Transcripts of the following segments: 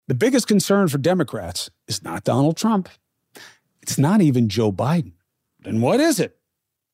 The biggest concern for Democrats is not Donald Trump. It's not even Joe Biden. Then what is it?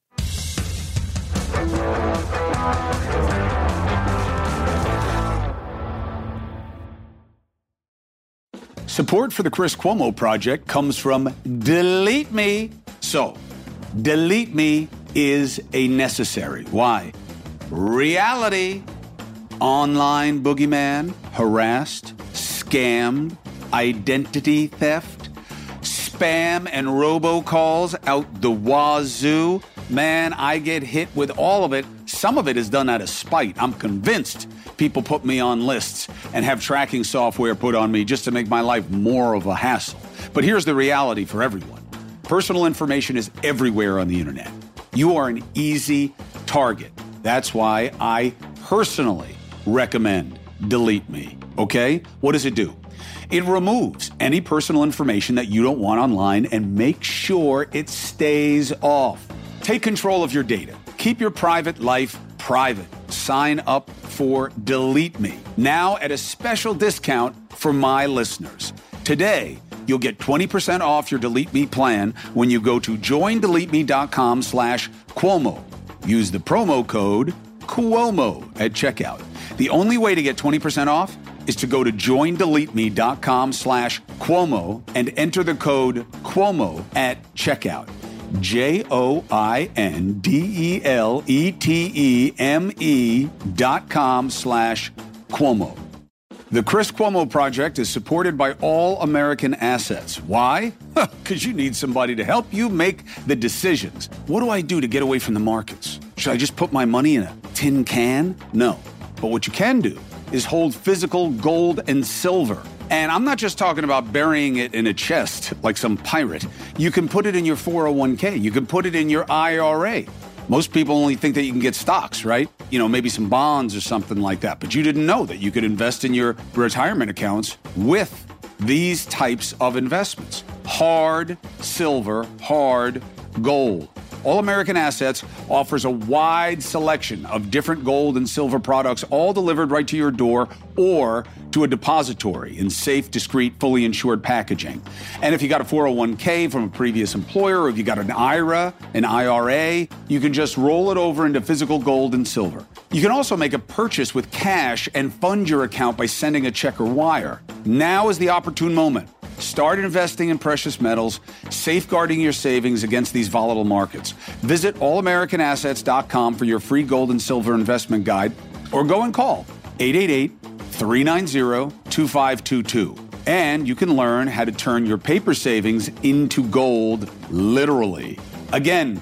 Support for the Chris Cuomo Project comes from Delete Me. So, Delete Me is a necessary. Why? Reality. Online boogeyman, harassed, scammed, identity theft, spam and robocalls out the wazoo. Man, I get hit with all of it. Some of it is done out of spite. I'm convinced people put me on lists and have tracking software put on me just to make my life more of a hassle. But here's the reality for everyone. Personal information is everywhere on the internet. You are an easy target. That's why I personally recommend Delete Me. Okay? What does it do? It removes any personal information that you don't want online and makes sure it stays off. Take control of your data. Keep your private life private. Sign up for Delete Me now at a special discount for my listeners. Today, you'll get 20% off your Delete Me plan when you go to joindeleteme.com/Cuomo. Use the promo code Cuomo at checkout. The only way to get 20% off is to go to joindeleteme.com/Cuomo and enter the code Cuomo at checkout. JOINDELETEME.com/Cuomo. The Chris Cuomo Project is supported by All American Assets. Why? Because you need somebody to help you make the decisions. What do I do to get away from the markets? Should I just put my money in a tin can? No. But what you can do is hold physical gold and silver. And I'm not just talking about burying it in a chest like some pirate. You can put it in your 401k. You can put it in your IRA. Most people only think that you can get stocks, right? You know, maybe some bonds or something like that. But you didn't know that you could invest in your retirement accounts with these types of investments. Hard silver, hard gold. All American Assets offers a wide selection of different gold and silver products, all delivered right to your door or to a depository in safe, discreet, fully insured packaging. And if you got a 401k from a previous employer, or if you got an IRA, an IRA, you can just roll it over into physical gold and silver. You can also make a purchase with cash and fund your account by sending a check or wire. Now is the opportune moment. Start investing in precious metals, safeguarding your savings against these volatile markets. Visit allamericanassets.com for your free gold and silver investment guide, or go and call 888-390-2522. And you can learn how to turn your paper savings into gold, literally. Again,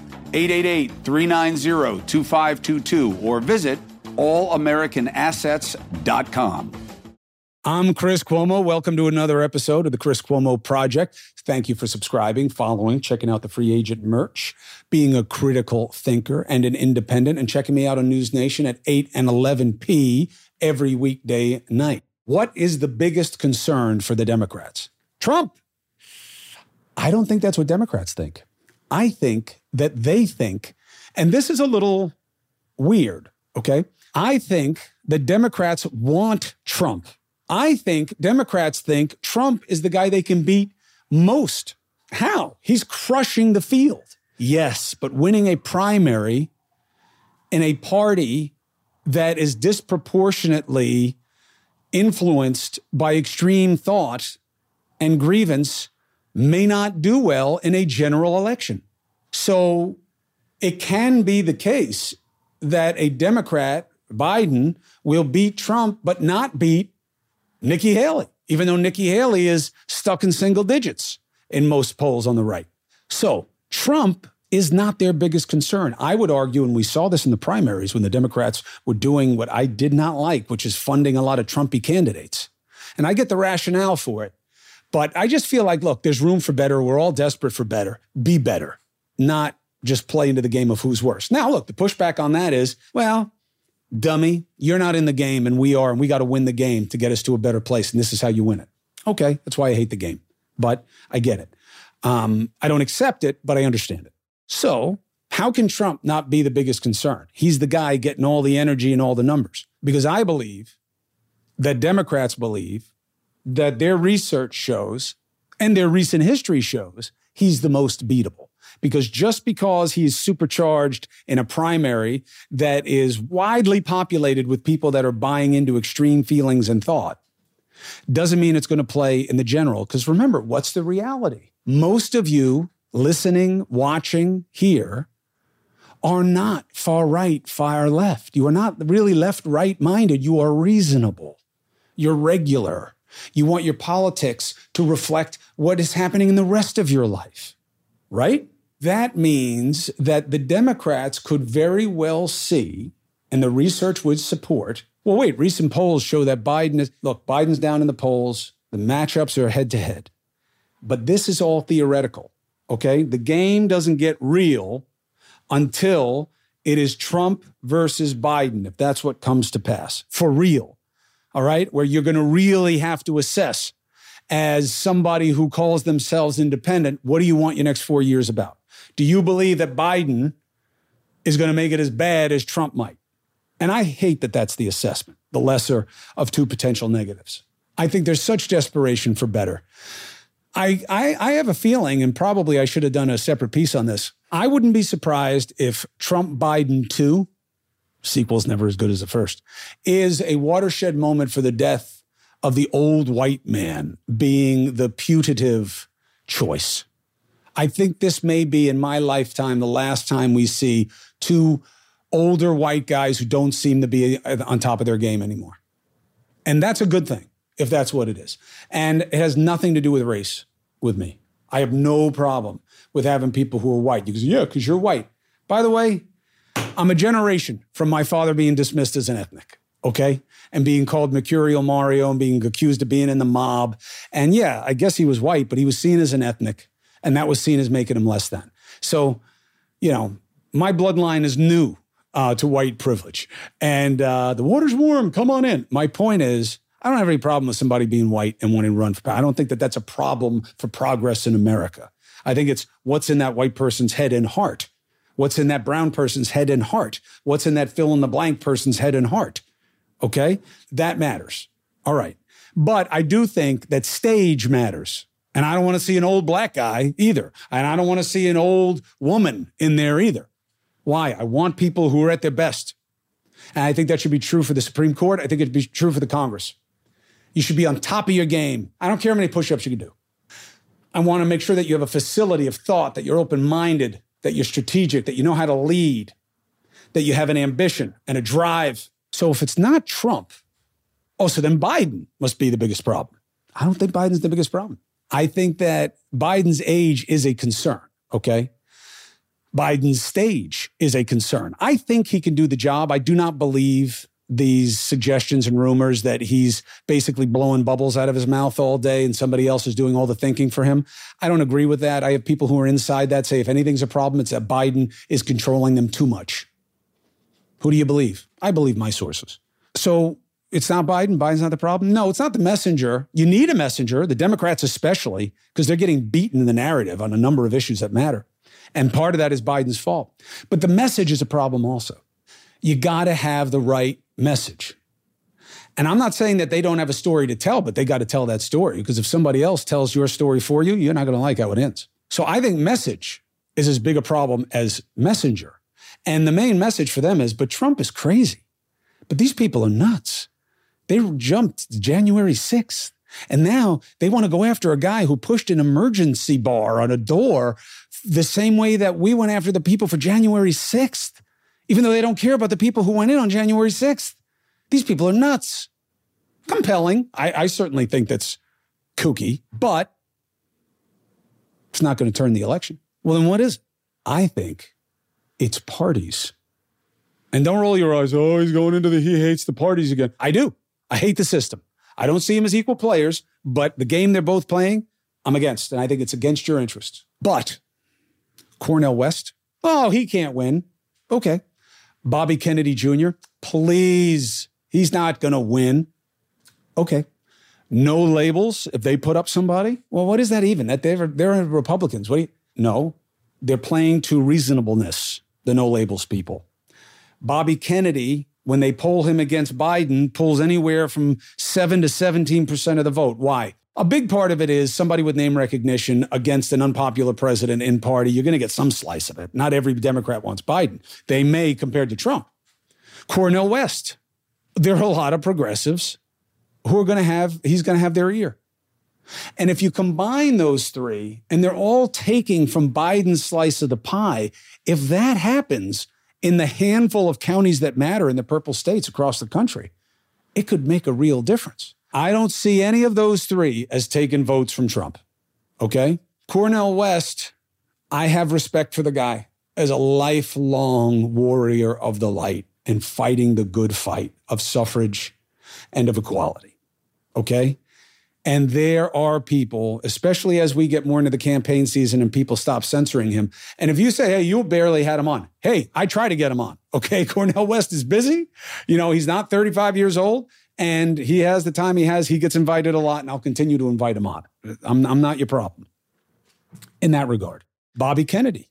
888-390-2522, or visit allamericanassets.com. I'm Chris Cuomo. Welcome to another episode of the Chris Cuomo Project. Thank you for subscribing, following, checking out the free agent merch, being a critical thinker and an independent, and checking me out on News Nation at 8 and 11 p. every weekday night. What is the biggest concern for the Democrats? Trump. I don't think that's what Democrats think. I think that they think, and this is a little weird, okay? I think that Democrats want Trump. I think Democrats think Trump is the guy they can beat most. How? He's crushing the field. Yes, but winning a primary in a party that is disproportionately influenced by extreme thought and grievance may not do well in a general election. So it can be the case that a Democrat, Biden, will beat Trump, but not beat Nikki Haley, even though Nikki Haley is stuck in single digits in most polls on the right. So Trump is not their biggest concern. I would argue, and we saw this in the primaries when the Democrats were doing what I did not like, which is funding a lot of Trumpy candidates. And I get the rationale for it. But I just feel like, look, there's room for better. We're all desperate for better. Be better, not just play into the game of who's worse. Now, look, the pushback on that is, well, dummy, you're not in the game and we are, and we got to win the game to get us to a better place. And this is how you win it. Okay, that's why I hate the game, but I get it. I don't accept it, but I understand it. So how can Trump not be the biggest concern? He's the guy getting all the energy and all the numbers. Because I believe that Democrats believe that their research shows and their recent history shows he's the most beatable. Because just because he's supercharged in a primary that is widely populated with people that are buying into extreme feelings and thought doesn't mean it's going to play in the general. Because remember, what's the reality? Most of you listening, watching, here are not far right, far left. You are not really left-right minded. You are reasonable. You're regular. You want your politics to reflect what is happening in the rest of your life, right? That means that the Democrats could very well see, and the research would support, well, wait, recent polls show that Biden's down in the polls. The matchups are head-to-head. But this is all theoretical, okay? The game doesn't get real until it is Trump versus Biden, if that's what comes to pass, for real, all right? Where you're going to really have to assess, as somebody who calls themselves independent, what do you want your next 4 years about? Do you believe that Biden is going to make it as bad as Trump might? And I hate that that's the assessment, the lesser of two potential negatives. I think there's such desperation for better. I have a feeling, and probably I should have done a separate piece on this. I wouldn't be surprised if Trump Biden 2, sequel's never as good as the first, is a watershed moment for the death of the old white man being the putative choice. I think this may be, in my lifetime, the last time we see two older white guys who don't seem to be on top of their game anymore. And that's a good thing, if that's what it is. And it has nothing to do with race with me. I have no problem with having people who are white. You can say, yeah, because you're white. By the way, I'm a generation from my father being dismissed as an ethnic, okay? And being called Mercurial Mario and being accused of being in the mob. And yeah, I guess he was white, but he was seen as an ethnic. And that was seen as making him less than. So, my bloodline is new to white privilege. And the water's warm, come on in. My point is, I don't have any problem with somebody being white and wanting to run for power. I don't think that that's a problem for progress in America. I think it's what's in that white person's head and heart. What's in that brown person's head and heart. What's in that fill-in-the-blank person's head and heart. Okay? That matters. All right. But I do think that stage matters. And I don't want to see an old black guy either. And I don't want to see an old woman in there either. Why? I want people who are at their best. And I think that should be true for the Supreme Court. I think it'd be true for the Congress. You should be on top of your game. I don't care how many push-ups you can do. I want to make sure that you have a facility of thought, that you're open-minded, that you're strategic, that you know how to lead, that you have an ambition and a drive. So if it's not Trump, so then Biden must be the biggest problem. I don't think Biden's the biggest problem. I think that Biden's age is a concern, okay? Biden's stage is a concern. I think he can do the job. I do not believe these suggestions and rumors that he's basically blowing bubbles out of his mouth all day and somebody else is doing all the thinking for him. I don't agree with that. I have people who are inside that say if anything's a problem, it's that Biden is controlling them too much. Who do you believe? I believe my sources. So it's not Biden. Biden's not the problem. No, it's not the messenger. You need a messenger, the Democrats especially, because they're getting beaten in the narrative on a number of issues that matter. And part of that is Biden's fault. But the message is a problem also. You got to have the right message. And I'm not saying that they don't have a story to tell, but they got to tell that story, because if somebody else tells your story for you, you're not going to like how it ends. So I think message is as big a problem as messenger. And the main message for them is, but Trump is crazy. But these people are nuts. They jumped January 6th. And now they want to go after a guy who pushed an emergency bar on a door the same way that we went after the people for January 6th, even though they don't care about the people who went in on January 6th. These people are nuts. Compelling. I certainly think that's kooky, but it's not going to turn the election. Well, then what is it? I think it's parties. And don't roll your eyes. Oh, he hates the parties again. I do. I hate the system. I don't see them as equal players, but the game they're both playing, I'm against. And I think it's against your interests. But Cornel West, he can't win. Okay. Bobby Kennedy Jr., please, he's not going to win. Okay. No labels if they put up somebody. Well, what is that even? That they're Republicans. No, they're playing to reasonableness, the no labels people. Bobby Kennedy when they poll him against Biden, pulls anywhere from 7 to 17% of the vote. Why? A big part of it is somebody with name recognition against an unpopular president in party. You're going to get some slice of it. Not every Democrat wants Biden. They may compared to Trump. Cornel West. There are a lot of progressives who are he's going to have their ear. And if you combine those three, and they're all taking from Biden's slice of the pie, if that happens in the handful of counties that matter in the purple states across the country, it could make a real difference. I don't see any of those three as taking votes from Trump, okay? Cornel West, I have respect for the guy as a lifelong warrior of the light and fighting the good fight of suffrage and of equality, okay? And there are people, especially as we get more into the campaign season and people stop censoring him. And if you say, hey, you barely had him on. Hey, I try to get him on. Okay, Cornel West is busy. You know, he's not 35 years old and he has the time he has. He gets invited a lot and I'll continue to invite him on. I'm not your problem in that regard. Bobby Kennedy.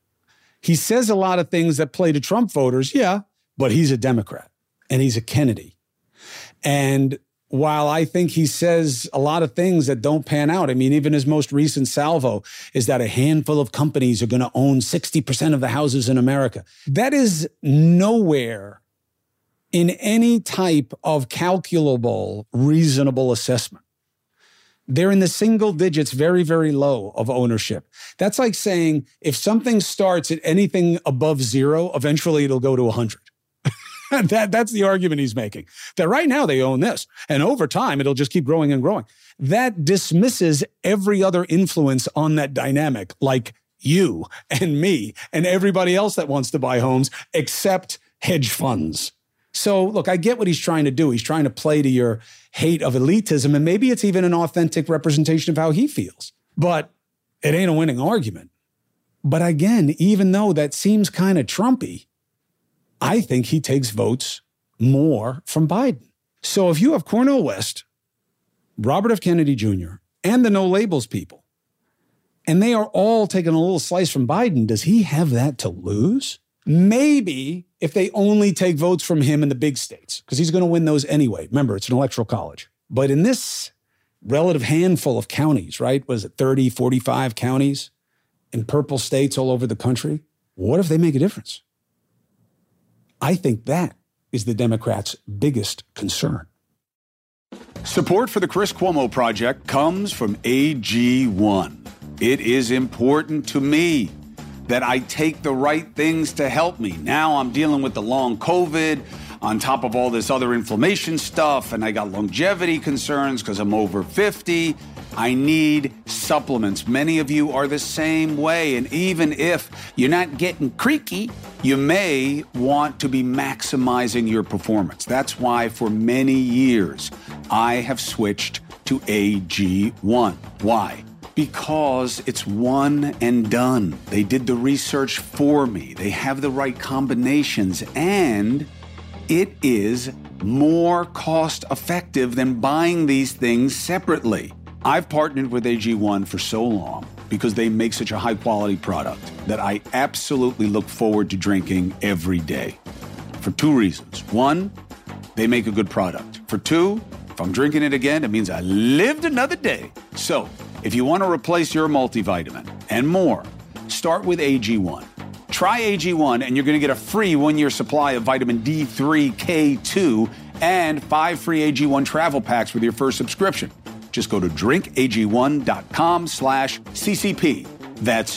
He says a lot of things that play to Trump voters. Yeah, but he's a Democrat and he's a Kennedy. And while I think he says a lot of things that don't pan out, I mean, even his most recent salvo is that a handful of companies are going to own 60% of the houses in America. That is nowhere in any type of calculable, reasonable assessment. They're in the single digits, very, very low of ownership. That's like saying if something starts at anything above 0, eventually it'll go to 100. That's the argument he's making, that right now they own this, and over time, it'll just keep growing and growing. That dismisses every other influence on that dynamic, like you and me and everybody else that wants to buy homes, except hedge funds. So, look, I get what he's trying to do. He's trying to play to your hate of elitism, and maybe it's even an authentic representation of how he feels. But it ain't a winning argument. But again, even though that seems kind of Trumpy, I think he takes votes more from Biden. So if you have Cornel West, Robert F. Kennedy Jr., and the No Labels people, and they are all taking a little slice from Biden, does he have that to lose? Maybe if they only take votes from him in the big states, because he's going to win those anyway. Remember, it's an electoral college. But in this relative handful of counties, right? Was it 30, 45 counties in purple states all over the country? What if they make a difference? I think that is the Democrats' biggest concern. Support for the Chris Cuomo Project comes from AG1. It is important to me that I take the right things to help me. Now I'm dealing with the long COVID on top of all this other inflammation stuff, and I got longevity concerns because I'm over 50. I need supplements. Many of you are the same way. And even if you're not getting creaky, you may want to be maximizing your performance. That's why for many years, I have switched to AG1. Why? Because it's one and done. They did the research for me. They have the right combinations, and it is more cost effective than buying these things separately. I've partnered with AG1 for so long because they make such a high quality product that I absolutely look forward to drinking every day. For two reasons. One, they make a good product. For two, if I'm drinking it again, it means I lived another day. So if you want to replace your multivitamin and more, start with AG1. Try AG1 and you're going to get a free 1-year supply of vitamin D3, K2, and 5 free AG1 travel packs with your first subscription. Just go to drinkag1.com/CCP. That's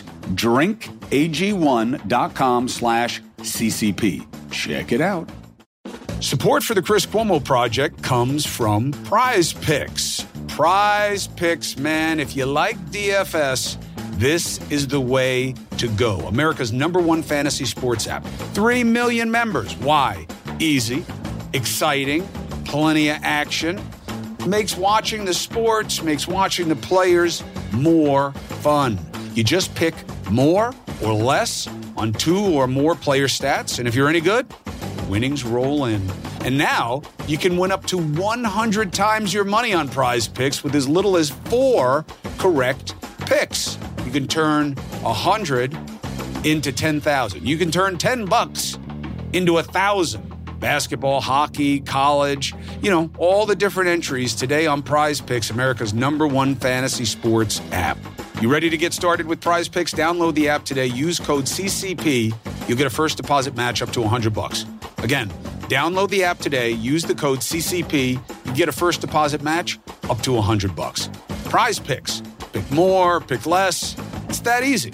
drinkag1.com/CCP. Check it out. Support for the Chris Cuomo Project comes from Prize Picks. Prize Picks, man, if you like DFS, this is the way to go. America's #1 fantasy sports app. 3 million members. Why? Easy, exciting, plenty of action. Makes watching the sports, makes watching the players more fun. You just pick more or less on 2 or more player stats, and if you're any good, winnings roll in. And now you can win up to 100 times your money on Prize Picks with as little as 4 correct picks. You can turn 100 into 10,000. You can turn $10 into 1,000. basketball, hockey, college, all the different entries today on Prize Picks, America's #1 fantasy sports app. You ready to get started with Prize Picks? Download the app today. Use code CCP. You'll get a first deposit match up to $100. Again, download the app today. Use the code CCP. You get a first deposit match up to $100. Prize Picks. Pick more, pick less. It's that easy.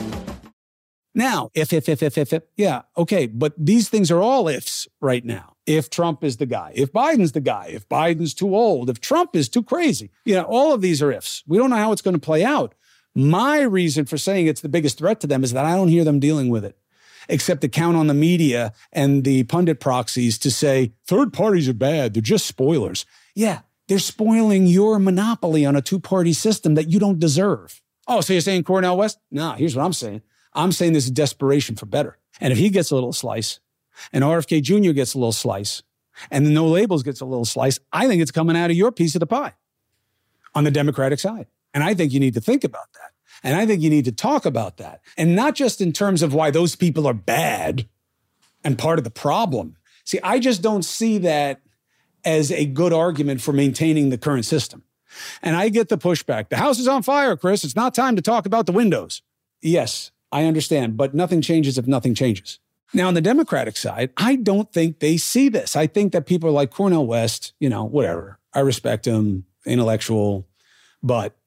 Now, if. Yeah, okay. But these things are all ifs right now. If Trump is the guy, if Biden's the guy, if Biden's too old, if Trump is too crazy, all of these are ifs. We don't know how it's going to play out. My reason for saying it's the biggest threat to them is that I don't hear them dealing with it, except to count on the media and the pundit proxies to say, third parties are bad. They're just spoilers. Yeah, they're spoiling your monopoly on a two-party system that you don't deserve. Oh, so you're saying Cornel West? No, here's what I'm saying. I'm saying this is desperation for better. And if he gets a little slice, and RFK Jr. gets a little slice, and the No Labels gets a little slice, I think it's coming out of your piece of the pie on the Democratic side. And I think you need to think about that. And I think you need to talk about that. And not just in terms of why those people are bad and part of the problem. See, I just don't see that as a good argument for maintaining the current system. And I get the pushback. The house is on fire, Chris. It's not time to talk about the windows. Yes, I understand, but nothing changes if nothing changes. Now, on the Democratic side, I don't think they see this. I think that people are like Cornel West, whatever. I respect him, intellectual, but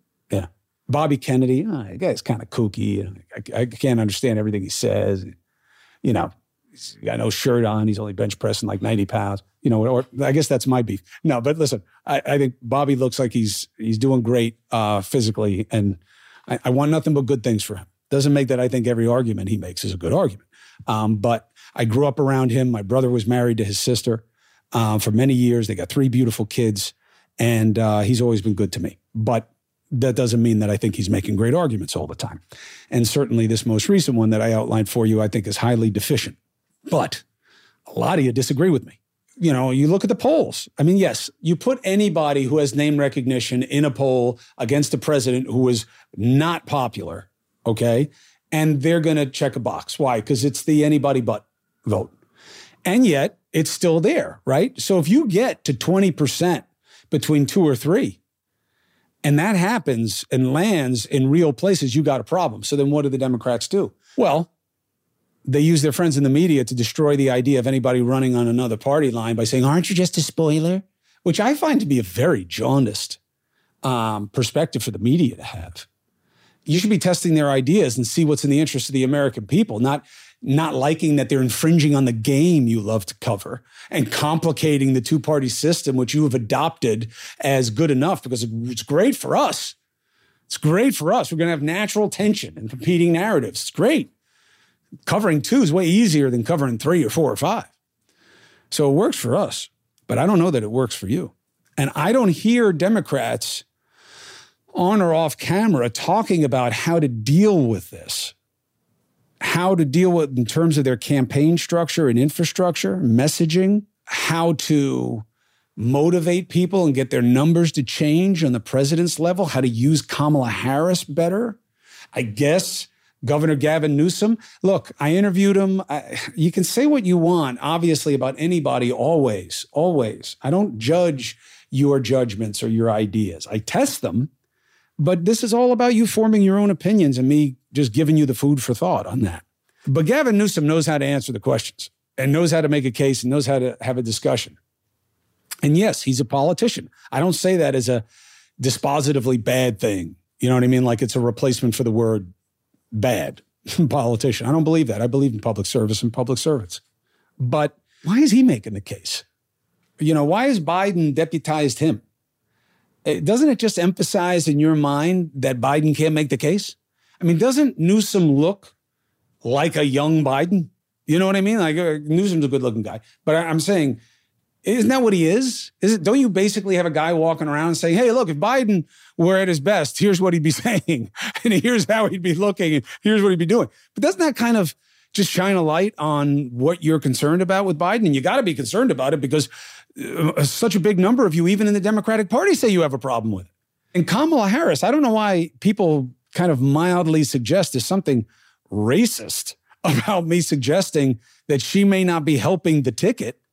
Bobby Kennedy, the guy's kind of kooky. I can't understand everything he says. He's got no shirt on. He's only bench pressing like 90 pounds. Or I guess that's my beef. No, but listen, I think Bobby looks like he's doing great physically, and I want nothing but good things for him. Doesn't make that I think every argument he makes is a good argument. But I grew up around him. My brother was married to his sister for many years. They got 3 beautiful kids, and he's always been good to me. But that doesn't mean that I think he's making great arguments all the time. And certainly this most recent one that I outlined for you, I think is highly deficient. But a lot of you disagree with me. You look at the polls. I mean, yes, you put anybody who has name recognition in a poll against a president who is not popular, okay? And they're going to check a box. Why? Because it's the anybody but vote. And yet it's still there, right? So if you get to 20% between 2 or 3, and that happens and lands in real places, you got a problem. So then what do the Democrats do? Well, they use their friends in the media to destroy the idea of anybody running on another party line by saying, aren't you just a spoiler? Which I find to be a very jaundiced perspective for the media to have. You should be testing their ideas and see what's in the interest of the American people, not liking that they're infringing on the game you love to cover and complicating the two-party system, which you have adopted as good enough because it's great for us. It's great for us. We're going to have natural tension and competing narratives. It's great. Covering 2 is way easier than covering 3 or 4 or 5. So it works for us, but I don't know that it works for you. And I don't hear Democrats on or off camera talking about how to deal with this. How to deal with in terms of their campaign structure and infrastructure, messaging, how to motivate people and get their numbers to change on the president's level, how to use Kamala Harris better. I guess Governor Gavin Newsom. Look, I interviewed him. You can say what you want, obviously, about anybody always. I don't judge your judgments or your ideas. I test them. But this is all about you forming your own opinions and me just giving you the food for thought on that. But Gavin Newsom knows how to answer the questions and knows how to make a case and knows how to have a discussion. And yes, he's a politician. I don't say that as a dispositively bad thing. You know what I mean? Like it's a replacement for the word bad, politician. I don't believe that. I believe in public service and public servants. But why is he making the case? Why has Biden deputized him? Doesn't it just emphasize in your mind that Biden can't make the case? I mean, doesn't Newsom look like a young Biden? You know what I mean? Like Newsom's a good-looking guy. But I'm saying, isn't that what he is? Don't you basically have a guy walking around saying, hey, look, if Biden were at his best, here's what he'd be saying. And here's how he'd be looking. And here's what he'd be doing. But doesn't that kind of just shine a light on what you're concerned about with Biden? And you got to be concerned about it because such a big number of you, even in the Democratic Party, say you have a problem with it. And Kamala Harris, I don't know why people kind of mildly suggest there's something racist about me suggesting that she may not be helping the ticket.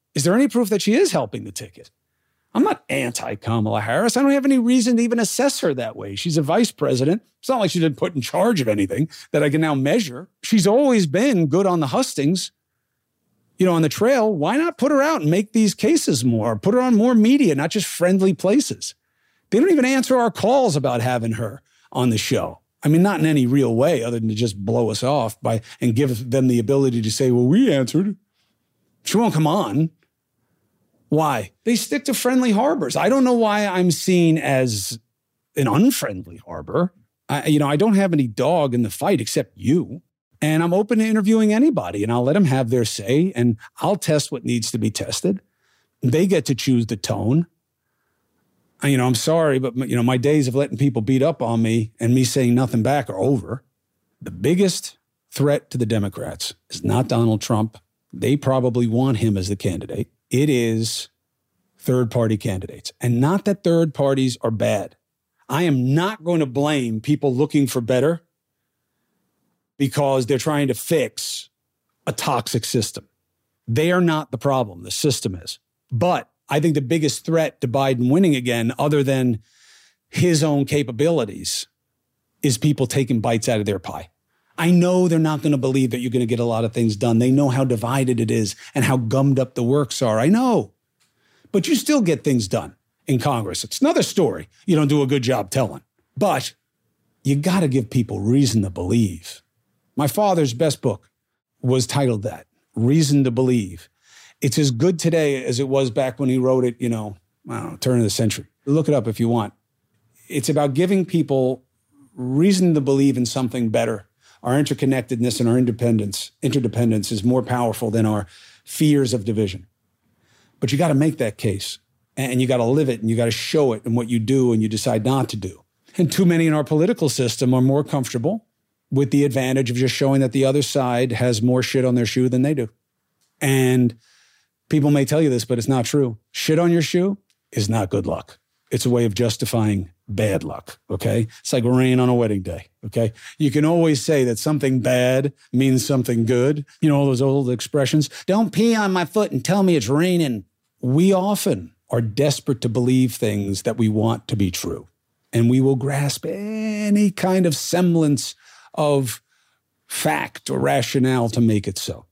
Is there any proof that she is helping the ticket? I'm not anti-Kamala Harris. I don't have any reason to even assess her that way. She's a vice president. It's not like she's been put in charge of anything that I can now measure. She's always been good on the hustings, on the trail. Why not put her out and make these cases more? Put her on more media, not just friendly places. They don't even answer our calls about having her on the show. I mean, not in any real way other than to just blow us off and give them the ability to say, well, we answered. She won't come on. Why? They stick to friendly harbors. I don't know why I'm seen as an unfriendly harbor. I don't have any dog in the fight except you. And I'm open to interviewing anybody, and I'll let them have their say, and I'll test what needs to be tested. They get to choose the tone. I'm sorry, but my days of letting people beat up on me and me saying nothing back are over. The biggest threat to the Democrats is not Donald Trump. They probably want him as the candidate. It is third-party candidates. And not that third parties are bad. I am not going to blame people looking for better because they're trying to fix a toxic system. They are not the problem. The system is. But I think the biggest threat to Biden winning again, other than his own capabilities, is people taking bites out of their pie. I know they're not going to believe that you're going to get a lot of things done. They know how divided it is and how gummed up the works are. I know. But you still get things done in Congress. It's another story you don't do a good job telling. But you got to give people reason to believe. My father's best book was titled that, Reason to Believe. It's as good today as it was back when he wrote it, turn of the century. Look it up if you want. It's about giving people reason to believe in something better. Our interconnectedness and our interdependence is more powerful than our fears of division. But you got to make that case, and you got to live it, and you got to show it in what you do and you decide not to do. And too many in our political system are more comfortable with the advantage of just showing that the other side has more shit on their shoe than they do. And people may tell you this, but it's not true. Shit on your shoe is not good luck. It's a way of justifying bad luck, okay? It's like rain on a wedding day, okay? You can always say that something bad means something good. All those old expressions. Don't pee on my foot and tell me it's raining. We often are desperate to believe things that we want to be true. And we will grasp any kind of semblance of fact or rationale to make it so.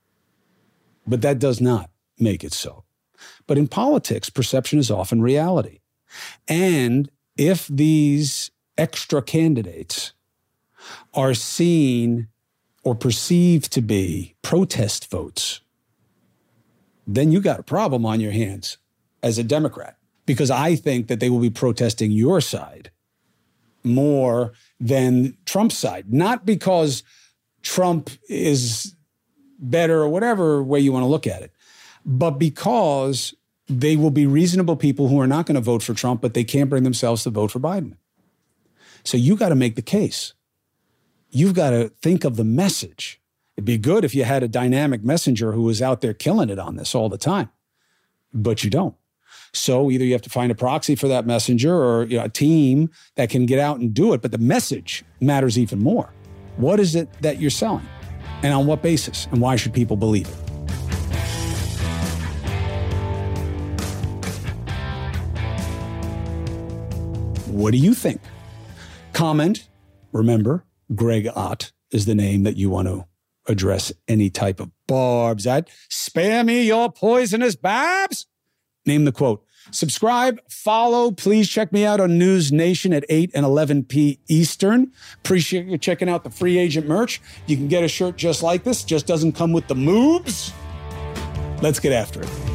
But that does not make it so. But in politics, perception is often reality. And if these extra candidates are seen or perceived to be protest votes, then you got a problem on your hands as a Democrat, because I think that they will be protesting your side more than Trump's side. Not because Trump is better or whatever way you want to look at it, but because they will be reasonable people who are not going to vote for Trump, but they can't bring themselves to vote for Biden. So you got to make the case. You've got to think of the message. It'd be good if you had a dynamic messenger who was out there killing it on this all the time, but you don't. So either you have to find a proxy for that messenger or a team that can get out and do it. But the message matters even more. What is it that you're selling? And on what basis? And why should people believe it? What do you think? Comment. Remember, Greg Ott is the name that you want to address any type of barbs at. Spare me your poisonous barbs. Name the quote. Subscribe, follow. Please check me out on News Nation at 8 and 11 p. Eastern. Appreciate you checking out the Free Agent merch. You can get a shirt just like this. Just doesn't come with the moves. Let's get after it.